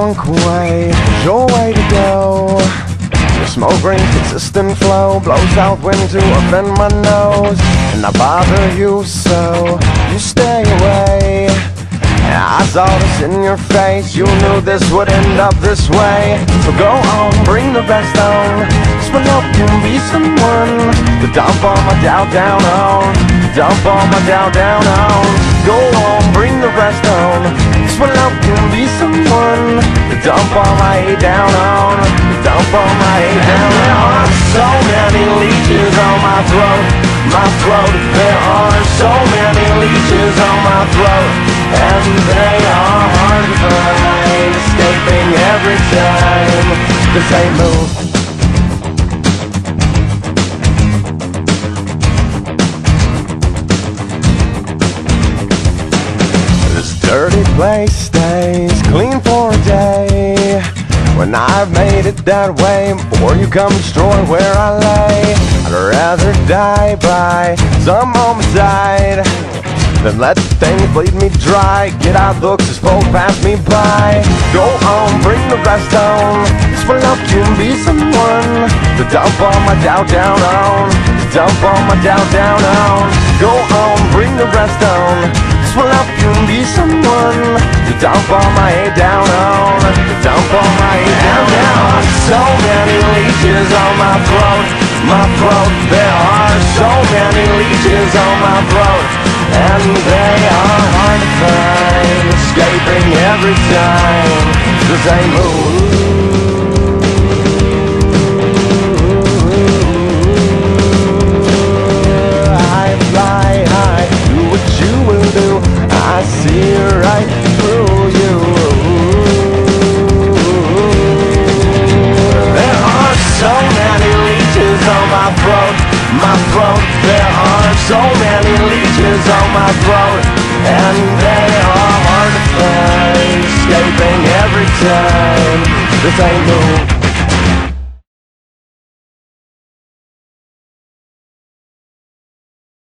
drunk way is your way to go. Your smoke rings consistent flow blows out wind to offend my nose, and I bother you so you stay away. I saw this in your face, you knew this would end up this way. So go on, bring the rest on. This one up can be someone to dump all my doubt down on. Dump all my doubt down on. Go on, bring the rest on. This one up can be someone to dump all my hate down on. Dump all my hate down on. There are so many leeches on my throat, my throat. There are so many leeches on my throat, and they are hard to find, escaping every time the same move. This dirty place stays clean for a day. When I've made it that way, before you come destroy where I lay, I'd rather die by some homicide then let things bleed me dry. Get out looks as folk pass me by. Go on, bring the rest on. This one up can be someone to dump all my doubt down on. To dump all my doubt down on. Go on, bring the rest on. This one up can be someone to dump all my hate down on. To dump all my hate down on. So many leeches on my throat, my throat. There are so many leeches on my throat, and they are hard to find, escaping every time the same move. I fly high, do what you will do. I see right through you. There are so many leeches on my throat, my throat. There are so many leeches on my throat, and they are hard to find, escaping every time the same move.